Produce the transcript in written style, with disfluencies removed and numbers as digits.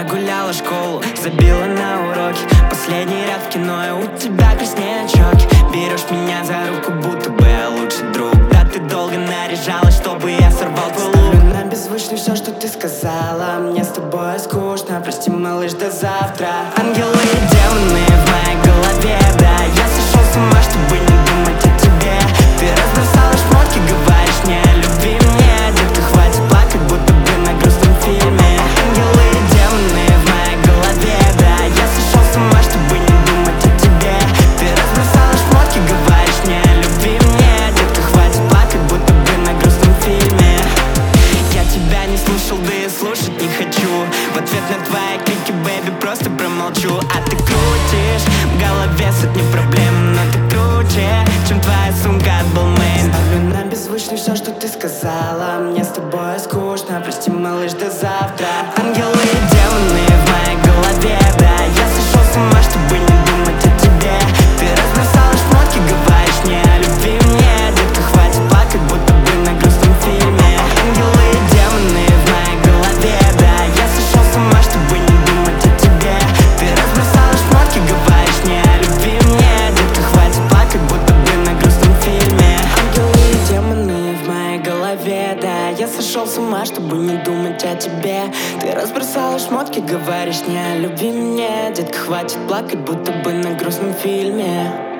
прогуляла школу, забила на уроки. Последний ряд в кино, и у тебя краснеют щеки. Берешь меня за руку, будто бы я лучший друг. Да ты долго наряжалась, чтобы я сорвал твой лук. Ставлю на беззвучный все, что ты сказала. Мне с тобой скучно, прости, малыш, до завтра. Ангелы и демоны в моей голове, да. Я сошел с ума, чтобы не думать о тебе. Ты разбросала шмотки, говоришь не о любви мне. Детка, хватит плакать, будто бы на грустном фильме. Ангелы и демоны в моей голове, да. Я сошел с ума, чтобы не думать о тебе. Ты разбросала шмотки, говоришь не о любви мне. Детка, хватит плакать, будто бы на грустном фильме. Я тебя не слушал, да и слушать не хочу. В ответ на твои крики, бэйби, просто промолчу. А ты крутишь в голове сотни проблем, но ты круче, чем твоя сумка от Balmain. Ставлю на беззвучный все, что ты сказала. Мне с тобой скучно, прости, малыш, до завтра. Ангелы и демоны в моей голове, да. Я сошел с ума, чтобы не думать о тебе. Ты разбросала шмотки, говоришь не о любви мне. Детка, хватит плакать, будто бы на грустном фильме. Ангелы и демоны в моей голове, да. Я сошел с ума, чтобы не думать о тебе. Ты разбросала шмотки, говоришь не о любви мне. Детка, хватит плакать, будто бы на грустном фильме. Ангелы и демоны в моей голове, да. Я сошел с ума, чтобы не думать о тебе. Ты разбросала шмотки, говоришь не о любви мне. Детка, хватит плакать, будто бы на грустном фильме.